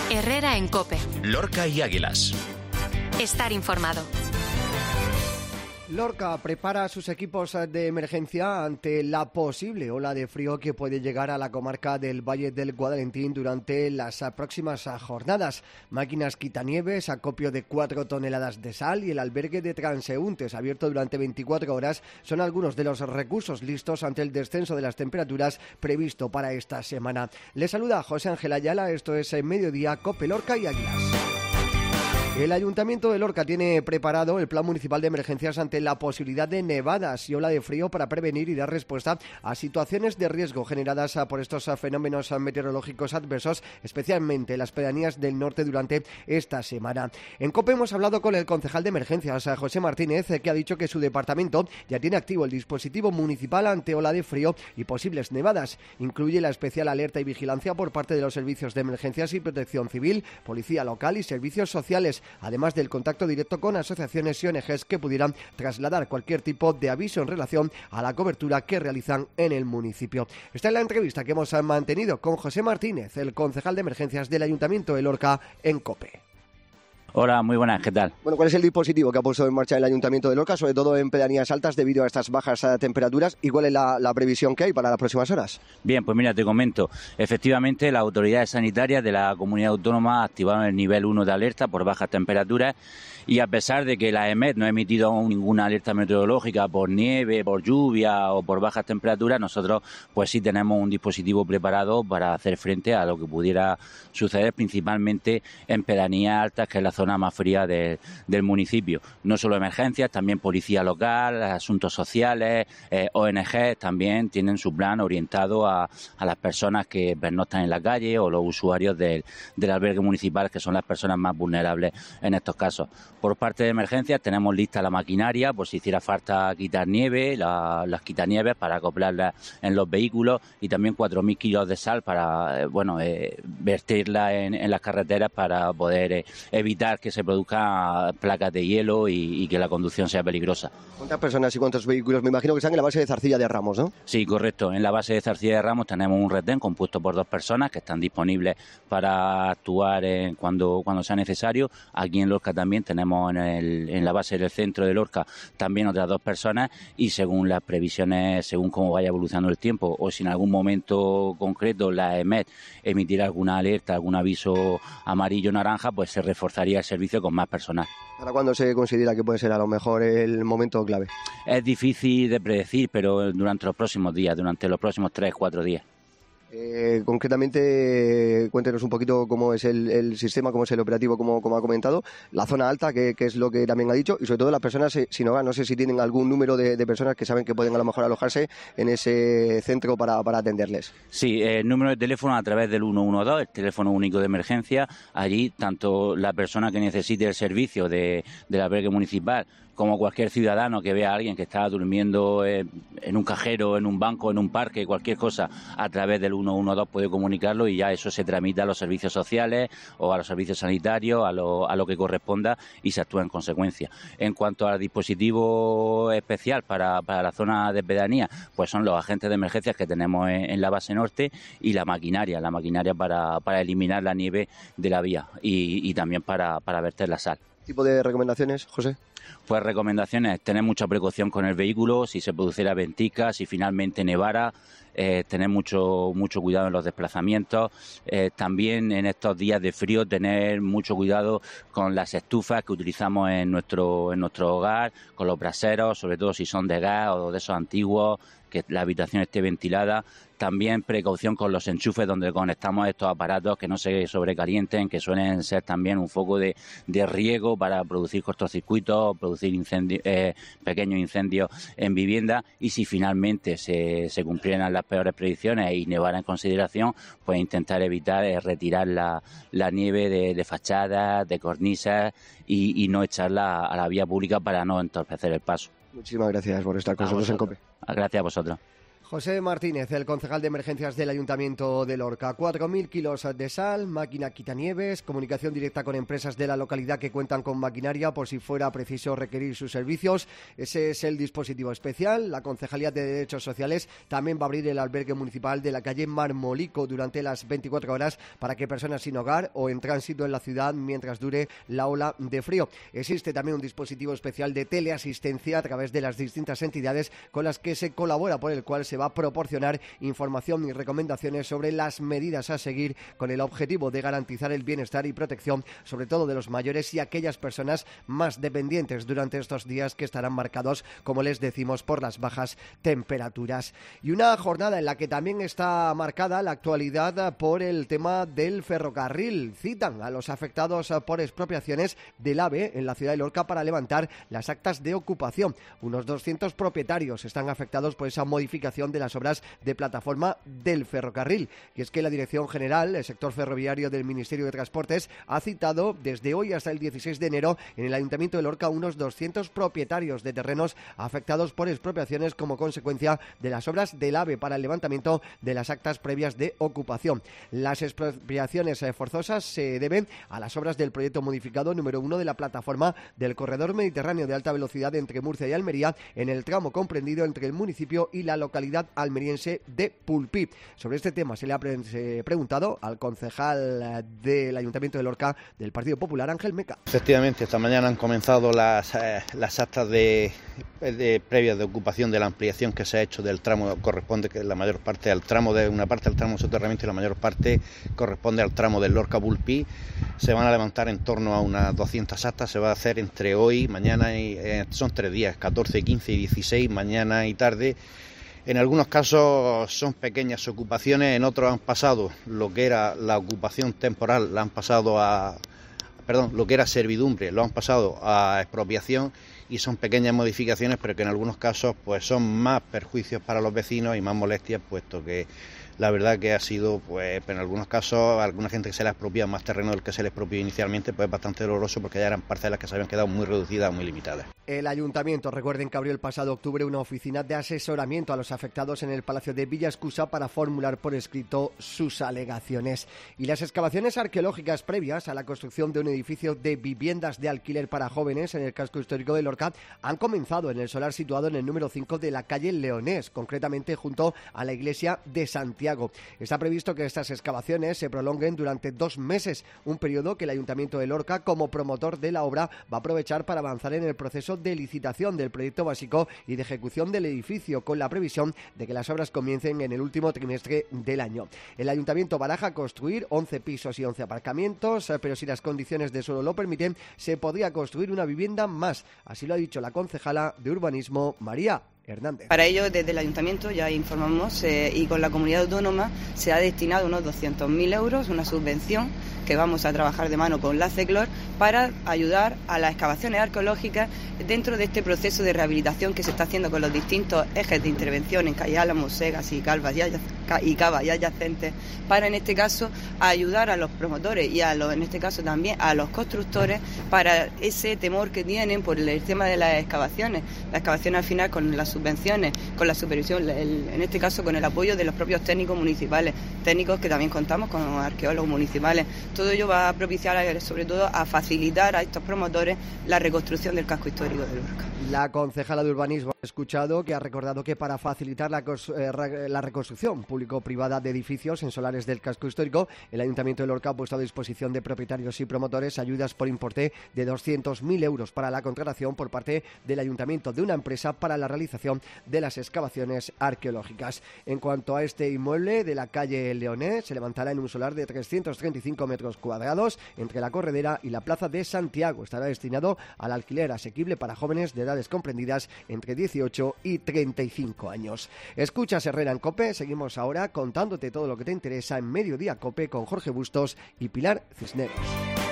Herrera en COPE. Lorca y Águilas. Estar informado. Lorca prepara a sus equipos de emergencia ante la posible ola de frío que puede llegar a la comarca del Valle del Guadalentín durante las próximas jornadas. Máquinas quitanieves, acopio de 4 toneladas de sal y el albergue de transeúntes abierto durante 24 horas son algunos de los recursos listos ante el descenso de las temperaturas previsto para esta semana. Les saluda José Ángel Ayala, esto es Mediodía, COPE, Lorca y Águilas. El Ayuntamiento de Lorca tiene preparado el Plan Municipal de Emergencias ante la posibilidad de nevadas y ola de frío para prevenir y dar respuesta a situaciones de riesgo generadas por estos fenómenos meteorológicos adversos, especialmente en las pedanías del norte durante esta semana. En COPE hemos hablado con el concejal de Emergencias, José Martínez, que ha dicho que su departamento ya tiene activo el dispositivo municipal ante ola de frío y posibles nevadas. Incluye la especial alerta y vigilancia por parte de los servicios de emergencias y protección civil, policía local y servicios sociales, además del contacto directo con asociaciones y ONGs que pudieran trasladar cualquier tipo de aviso en relación a la cobertura que realizan en el municipio. Esta es la entrevista que hemos mantenido con José Martínez, el concejal de emergencias del Ayuntamiento de Lorca, en COPE. Hola, muy buenas, ¿qué tal? Bueno, ¿cuál es el dispositivo que ha puesto en marcha el Ayuntamiento de Lorca, sobre todo en pedanías altas debido a estas bajas temperaturas? ¿Y cuál es la previsión que hay para las próximas horas? Bien, pues mira, te comento. Efectivamente, las autoridades sanitarias de la comunidad autónoma activaron el nivel 1 de alerta por bajas temperaturas y a pesar de que la EMET no ha emitido aún ninguna alerta meteorológica por nieve, por lluvia o por bajas temperaturas, nosotros pues sí tenemos un dispositivo preparado para hacer frente a lo que pudiera suceder principalmente en pedanías altas, que es la zona más fría del municipio. No solo emergencias, también policía local, asuntos sociales, ONG también tienen su plan orientado a las personas que pernoctan en la calle o los usuarios del albergue municipal, que son las personas más vulnerables en estos casos. Por parte de emergencias tenemos lista la maquinaria por si hiciera falta quitar nieve, las quitanieves para acoplarlas en los vehículos y también 4.000 kilos de sal para vertirla en las carreteras para poder evitar que se produzcan placas de hielo y que la conducción sea peligrosa. ¿Cuántas personas y cuántos vehículos? Me imagino que están en la base de Zarcilla de Ramos, ¿no? Sí, correcto. En la base de Zarcilla de Ramos tenemos un retén compuesto por 2 personas que están disponibles para actuar cuando sea necesario. Aquí en Lorca también tenemos en la base del centro de Lorca también otras 2 personas y según las previsiones, según cómo vaya evolucionando el tiempo o si en algún momento concreto la EMET emitirá alguna alerta, algún aviso amarillo o naranja, pues se reforzaría el servicio con más personal. ¿Para cuándo se considera que puede ser a lo mejor el momento clave? Es difícil de predecir, pero durante los próximos días, durante los próximos 3-4 días. Concretamente, cuéntenos un poquito cómo es el sistema, cómo es el operativo, como ha comentado, la zona alta, que es lo que también ha dicho, y sobre todo las personas sin hogar. No sé si tienen algún número de personas que saben que pueden a lo mejor alojarse en ese centro para atenderles. Sí, el número de teléfono a través del 112, el teléfono único de emergencia. Allí, tanto la persona que necesite el servicio del albergue municipal como cualquier ciudadano que vea a alguien que está durmiendo en un cajero, en un banco, en un parque, cualquier cosa, a través del 112 puede comunicarlo y ya eso se tramita a los servicios sociales o a los servicios sanitarios, a lo que corresponda y se actúa en consecuencia. En cuanto al dispositivo especial para la zona de pedanía, pues son los agentes de emergencias que tenemos en la base norte y la maquinaria para eliminar la nieve de la vía y también para verter la sal. ¿Qué tipo de recomendaciones, José? Pues recomendaciones, tener mucha precaución con el vehículo, si se produciera ventisca, si finalmente nevara, tener mucho cuidado en los desplazamientos, también en estos días de frío tener mucho cuidado con las estufas que utilizamos en nuestro hogar, con los braseros, sobre todo si son de gas o de esos antiguos, que la habitación esté ventilada. También precaución con los enchufes donde conectamos estos aparatos, que no se sobrecalienten, que suelen ser también un foco de riego para producir cortocircuitos, producir pequeños incendios en vivienda. Y si finalmente se cumplieran las peores predicciones y nevara en consideración, pues intentar evitar retirar la nieve de fachadas, de cornisas y no echarla a la vía pública para no entorpecer el paso. Muchísimas gracias por estar con nosotros en COPE. Gracias a vosotros. José Martínez, el concejal de emergencias del Ayuntamiento de Lorca. 4.000 kilos de sal, máquina quitanieves, comunicación directa con empresas de la localidad que cuentan con maquinaria por si fuera preciso requerir sus servicios. Ese es el dispositivo especial. La Concejalía de Derechos Sociales también va a abrir el albergue municipal de la calle Marmolico durante las 24 horas para que personas sin hogar o en tránsito en la ciudad mientras dure la ola de frío. Existe también un dispositivo especial de teleasistencia a través de las distintas entidades con las que se colabora, por el cual se va a proporcionar información y recomendaciones sobre las medidas a seguir con el objetivo de garantizar el bienestar y protección, sobre todo de los mayores y aquellas personas más dependientes durante estos días que estarán marcados, como les decimos, por las bajas temperaturas. Y una jornada en la que también está marcada la actualidad por el tema del ferrocarril. Citan a los afectados por expropiaciones del AVE en la ciudad de Lorca para levantar las actas de ocupación. Unos 200 propietarios están afectados por esa modificación de las obras de plataforma del ferrocarril. Y es que la Dirección General, el sector ferroviario del Ministerio de Transportes, ha citado desde hoy hasta el 16 de enero en el Ayuntamiento de Lorca unos 200 propietarios de terrenos afectados por expropiaciones como consecuencia de las obras del AVE para el levantamiento de las actas previas de ocupación. Las expropiaciones forzosas se deben a las obras del proyecto modificado número 1 de la plataforma del corredor mediterráneo de alta velocidad entre Murcia y Almería en el tramo comprendido entre el municipio y la localidad almeriense de Pulpí. Sobre este tema se le ha preguntado al concejal del Ayuntamiento de Lorca del Partido Popular, Ángel Meca. Efectivamente, esta mañana han comenzado las actas previas de ocupación de la ampliación que se ha hecho del tramo, corresponde que la mayor parte al tramo de una parte al tramo soterramiento y la mayor parte corresponde al tramo del Lorca-Pulpí. Se van a levantar en torno a unas 200 actas, se va a hacer entre hoy, mañana y son 3 días, 14, 15 y 16, mañana y tarde. En algunos casos son pequeñas ocupaciones, en otros han pasado lo que era la ocupación temporal, lo que era servidumbre, lo han pasado a expropiación y son pequeñas modificaciones, pero que en algunos casos pues son más perjuicios para los vecinos y más molestias, puesto que la verdad que ha sido, pues en algunos casos, a alguna gente que se le ha expropiado más terreno del que se le expropió inicialmente, pues bastante doloroso porque ya eran parcelas que se habían quedado muy reducidas, muy limitadas. El Ayuntamiento, recuerden que abrió el pasado octubre una oficina de asesoramiento a los afectados en el Palacio de Villaescusa para formular por escrito sus alegaciones. Y las excavaciones arqueológicas previas a la construcción de un edificio de viviendas de alquiler para jóvenes en el casco histórico de Lorca han comenzado en el solar situado en el número 5 de la calle Leonés, concretamente junto a la iglesia de Santiago. Está previsto que estas excavaciones se prolonguen durante 2 meses, un periodo que el Ayuntamiento de Lorca, como promotor de la obra, va a aprovechar para avanzar en el proceso de licitación del proyecto básico y de ejecución del edificio, con la previsión de que las obras comiencen en el último trimestre del año. El Ayuntamiento baraja construir 11 pisos y 11 aparcamientos, pero si las condiciones de suelo lo permiten, se podría construir una vivienda más. Así lo ha dicho la concejala de Urbanismo, María Hernández. Para ello, desde el Ayuntamiento ya informamos y con la comunidad autónoma se ha destinado unos 200.000 euros, una subvención que vamos a trabajar de mano con la CECLOR para ayudar a las excavaciones arqueológicas dentro de este proceso de rehabilitación que se está haciendo con los distintos ejes de intervención en Calle Álamos, Segas y Cavas y adyacentes, para en este caso ayudar a los promotores y en este caso también a los constructores para ese temor que tienen por el tema de las excavaciones. Las excavaciones al final con las subvenciones, con la supervisión, en este caso con el apoyo de los propios técnicos municipales, técnicos que también contamos con arqueólogos municipales. Todo ello va a propiciar, sobre todo, a facilitar a estos promotores la reconstrucción del casco histórico de Lorca. La concejala de Urbanismo ha escuchado que ha recordado que para facilitar la reconstrucción público-privada de edificios en solares del casco histórico, el Ayuntamiento de Lorca ha puesto a disposición de propietarios y promotores ayudas por importe de 200.000 euros para la contratación por parte del Ayuntamiento de una empresa para la realización de las excavaciones arqueológicas. En cuanto a este inmueble de la calle Leonés, se levantará en un solar de 335 metros cuadrados entre la Corredera y la Plaza de Santiago. Estará destinado al alquiler asequible para jóvenes de edades comprendidas entre 18 y 35 años. Escuchas Herrera en COPE, seguimos ahora contándote todo lo que te interesa en Mediodía COPE con Jorge Bustos y Pilar Cisneros.